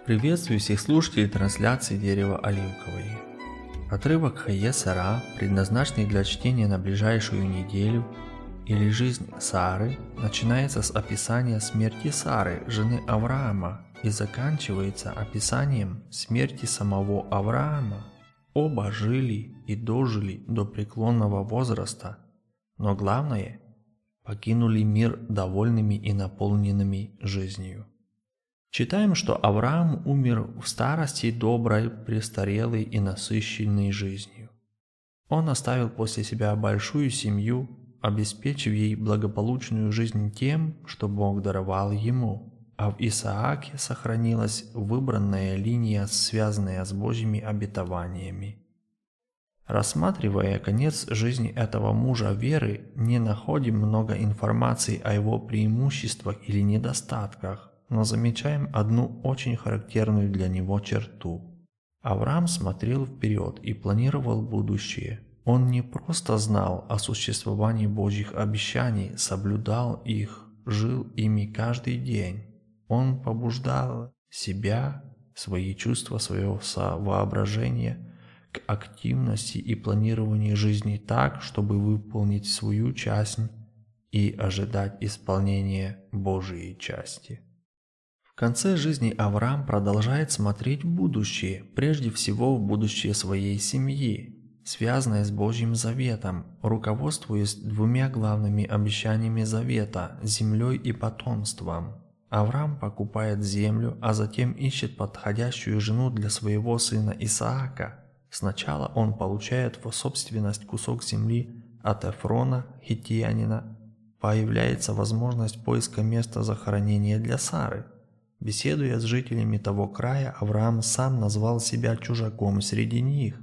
Приветствую всех слушателей трансляции «Дерево оливковое». Отрывок Хае Сара, предназначенный для чтения на ближайшую неделю, или жизнь Сары, начинается с описания смерти Сары, жены Авраама, и заканчивается описанием смерти самого Авраама. Оба жили и дожили до преклонного возраста, но главное – покинули мир довольными и наполненными жизнью. Читаем, что Авраам умер в старости доброй, престарелой и насыщенной жизнью. Он оставил после себя большую семью, обеспечив ей благополучную жизнь тем, что Бог даровал ему, а в Исааке сохранилась выбранная линия, связанная с Божьими обетованиями. Рассматривая конец жизни этого мужа веры, не находим много информации о его преимуществах или недостатках, но замечаем одну очень характерную для него черту. Авраам смотрел вперед и планировал будущее. Он не просто знал о существовании Божьих обещаний, соблюдал их, жил ими каждый день. Он побуждал себя, свои чувства, свое воображение к активности и планированию жизни так, чтобы выполнить свою часть и ожидать исполнения Божьей части. В конце жизни Авраам продолжает смотреть в будущее, прежде всего в будущее своей семьи, связанное с Божьим заветом, руководствуясь двумя главными обещаниями завета – землей и потомством. Авраам покупает землю, а затем ищет подходящую жену для своего сына Исаака. Сначала он получает в собственность кусок земли от Эфрона, хиттеянина. Появляется возможность поиска места захоронения для Сары. Беседуя с жителями того края, Авраам сам назвал себя чужаком среди них.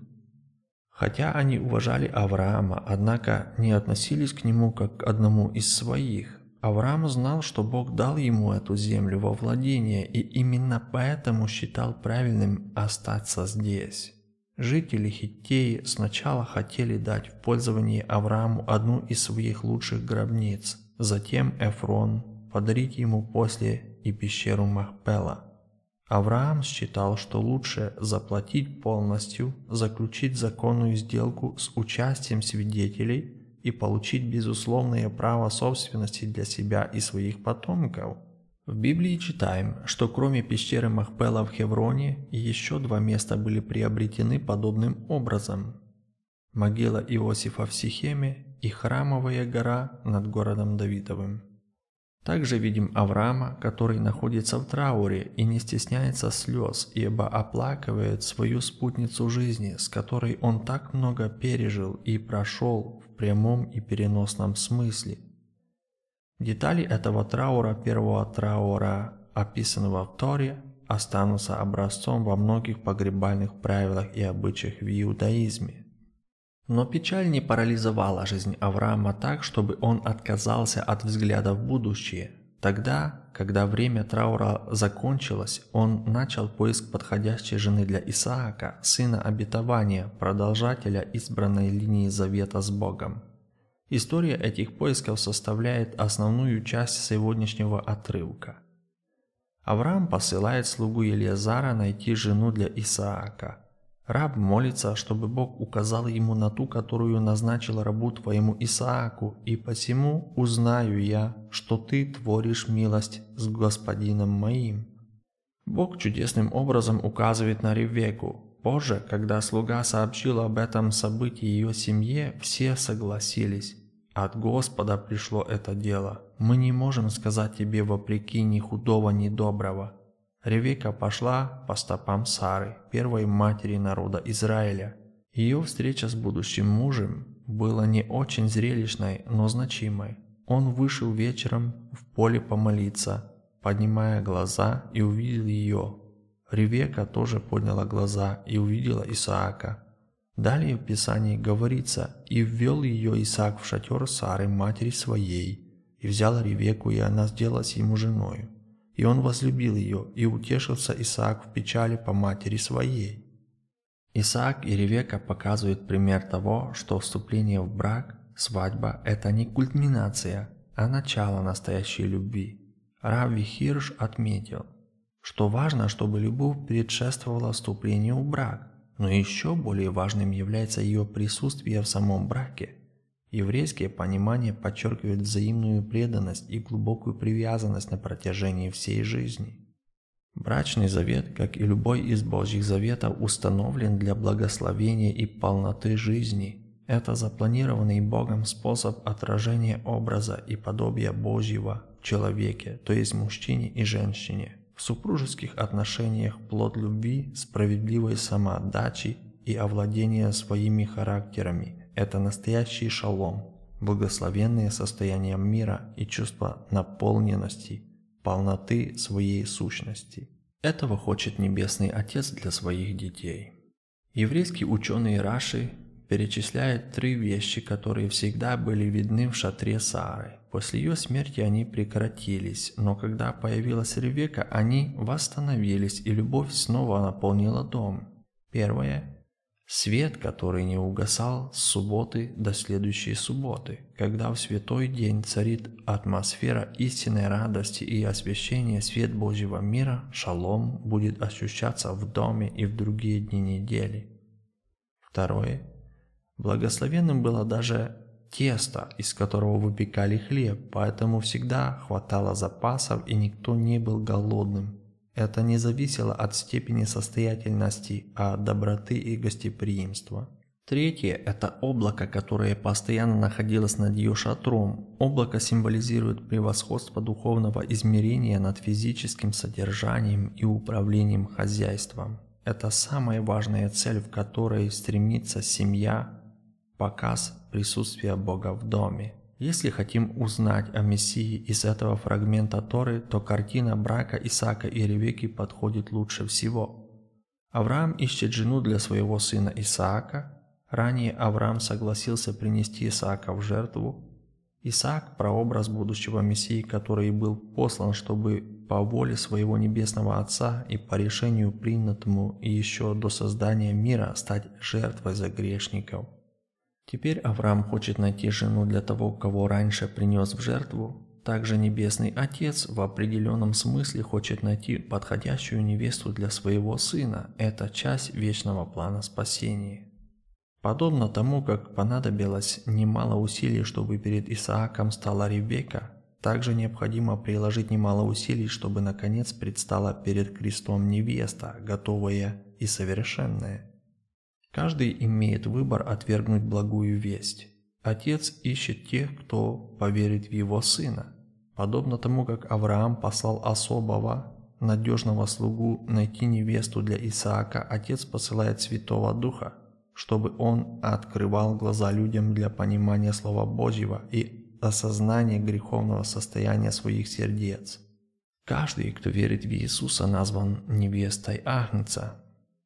Хотя они уважали Авраама, однако не относились к нему как к одному из своих. Авраам знал, что Бог дал ему эту землю во владение, и именно поэтому считал правильным остаться здесь. Жители Хиттеи сначала хотели дать в пользование Аврааму одну из своих лучших гробниц, затем Эфрон, подарить ему после и пещеру Махпела. Авраам считал, что лучше заплатить полностью, заключить законную сделку с участием свидетелей и получить безусловное право собственности для себя и своих потомков. В Библии читаем, что кроме пещеры Махпела в Хевроне еще два места были приобретены подобным образом: могила Иосифа в Сихеме и Храмовая гора над городом Давидовым. Также видим Авраама, который находится в трауре и не стесняется слез, ибо оплакивает свою спутницу жизни, с которой он так много пережил и прошел в прямом и переносном смысле. Детали этого траура, первого траура, описанного в Торе, останутся образцом во многих погребальных правилах и обычаях в иудаизме. Но печаль не парализовала жизнь Авраама так, чтобы он отказался от взгляда в будущее. Тогда, когда время траура закончилось, он начал поиск подходящей жены для Исаака, сына обетования, продолжателя избранной линии завета с Богом. История этих поисков составляет основную часть сегодняшнего отрывка. Авраам посылает слугу Елиазара найти жену для Исаака. Раб молится, чтобы Бог указал ему на ту, которую назначил рабу твоему Исааку, и посему узнаю я, что ты творишь милость с господином моим. Бог чудесным образом указывает на Ревекку. Позже, когда слуга сообщил об этом событии ее семье, все согласились. От Господа пришло это дело. Мы не можем сказать тебе вопреки ни худого, ни доброго. Ревекка пошла по стопам Сары, первой матери народа Израиля. Ее встреча с будущим мужем была не очень зрелищной, но значимой. Он вышел вечером в поле помолиться, поднимая глаза, и увидел ее. Ревекка тоже подняла глаза и увидела Исаака. Далее в Писании говорится: «И ввел ее Исаак в шатер Сары, матери своей, и взял Ревекку, и она сделалась ему женою. И он возлюбил ее, и утешился Исаак в печали по матери своей». Исаак и Ревекка показывают пример того, что вступление в брак, свадьба – это не кульминация, а начало настоящей любви. Равви Хирш отметил, что важно, чтобы любовь предшествовала вступлению в брак, но еще более важным является ее присутствие в самом браке. Еврейское понимание подчеркивает взаимную преданность и глубокую привязанность на протяжении всей жизни. Брачный завет, как и любой из Божьих заветов, установлен для благословения и полноты жизни. Это запланированный Богом способ отражения образа и подобия Божьего в человеке, то есть мужчине и женщине. В супружеских отношениях плод любви, справедливой самоотдачи и овладения своими характерами – это настоящий шалом, благословенное состояние мира и чувство наполненности, полноты своей сущности. Этого хочет Небесный Отец для своих детей. Еврейский ученый Раши перечисляет 3 вещи, которые всегда были видны в шатре Сары. После ее смерти они прекратились, но когда появилась Ревекка, они восстановились, и любовь снова наполнила дом. Первое. Свет, который не угасал с субботы до следующей субботы, когда в святой день царит атмосфера истинной радости и освящения, свет Божьего мира, шалом, будет ощущаться в доме и в другие дни недели. Второе. Благословенным было даже тесто, из которого выпекали хлеб, поэтому всегда хватало запасов и никто не был голодным. Это не зависело от степени состоятельности, а от доброты и гостеприимства. Третье – это облако, которое постоянно находилось над ее шатром. Облако символизирует превосходство духовного измерения над физическим содержанием и управлением хозяйством. Это самая важная цель, в которой стремится семья – показ присутствия Бога в доме. Если хотим узнать о Мессии из этого фрагмента Торы, то картина брака Исаака и Ревекки подходит лучше всего. Авраам ищет жену для своего сына Исаака. Ранее Авраам согласился принести Исаака в жертву. Исаак – прообраз будущего Мессии, который был послан, чтобы по воле своего небесного Отца и по решению, принятому еще до создания мира, стать жертвой за грешников. Теперь Авраам хочет найти жену для того, кого раньше принес в жертву. Также Небесный Отец в определенном смысле хочет найти подходящую невесту для своего сына. Это часть вечного плана спасения. Подобно тому, как понадобилось немало усилий, чтобы перед Исааком стала Ревекка, также необходимо приложить немало усилий, чтобы наконец предстала перед крестом невеста, готовая и совершенная. Каждый имеет выбор отвергнуть благую весть. Отец ищет тех, кто поверит в его сына. Подобно тому, как Авраам послал особого, надежного слугу найти невесту для Исаака, Отец посылает Святого Духа, чтобы он открывал глаза людям для понимания Слова Божьего и осознания греховного состояния своих сердец. Каждый, кто верит в Иисуса, назван невестой Агнца.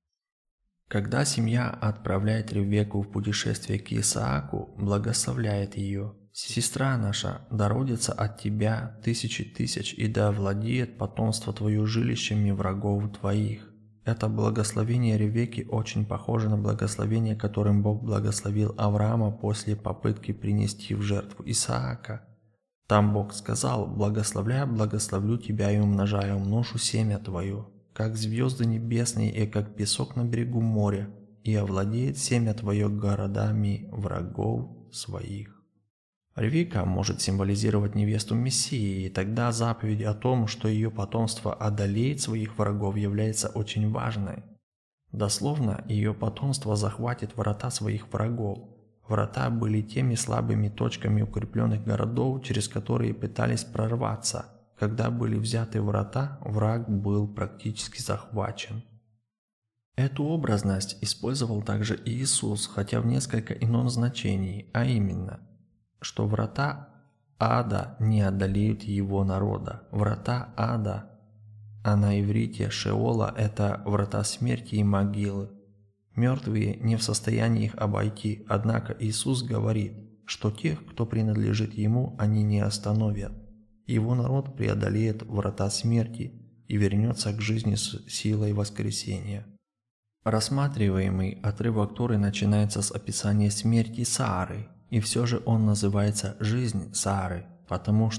Когда семья отправляет Ревекку в путешествие к Исааку, благословляет ее: «Сестра наша, да родится от тебя тысячи тысяч, и да владеет потомство твое жилищами врагов твоих». Это благословение Ревекки очень похоже на благословение, которым Бог благословил Авраама после попытки принести в жертву Исаака. Там Бог сказал: «Благословляя, благословлю тебя и умножая умношу семя твое, как звезды небесные и как песок на берегу моря, и овладеет семя твое городами врагов своих». Ревекка может символизировать невесту Мессии, и тогда заповедь о том, что ее потомство одолеет своих врагов, является очень важной. Дословно, ее потомство захватит врата своих врагов. Врата были теми слабыми точками укрепленных городов, через которые пытались прорваться. Когда были взяты врата, враг был практически захвачен. Эту образность использовал также и Иисус, хотя в несколько ином значении, а именно, что врата ада не одолеют его народа. Врата ада, а на иврите Шеола – это врата смерти и могилы. Мертвые не в состоянии их обойти, однако Иисус говорит, что тех, кто принадлежит Ему, они не остановят. Его народ преодолеет врата смерти и вернется к жизни с силой воскресения. Рассматриваемый отрывок Торы начинается с описания смерти Сары, и все же он называется «Жизнь Сары», потому что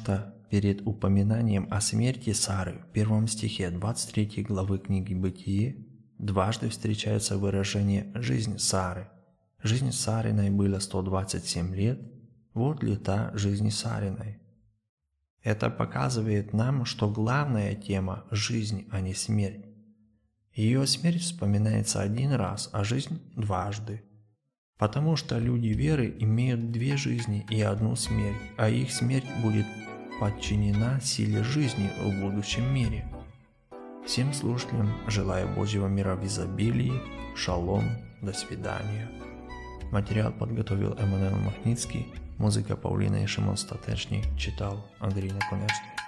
перед упоминанием о смерти Сары в 1 стихе 23 главы книги «Бытие» дважды встречается выражение «жизнь Сары». Жизнь Сариной была 127 лет, вот лета жизни Сариной. Это показывает нам, что главная тема – жизнь, а не смерть. Ее смерть вспоминается один раз, а жизнь – дважды. Потому что люди веры имеют две жизни и одну смерть, а их смерть будет подчинена силе жизни в будущем мире. Всем слушателям желаю Божьего мира в изобилии, шалом, до свидания. Материал подготовил Эммануил Махницкий, музыка Павлина и Шимон Статечник, читал Андрей Наконечный.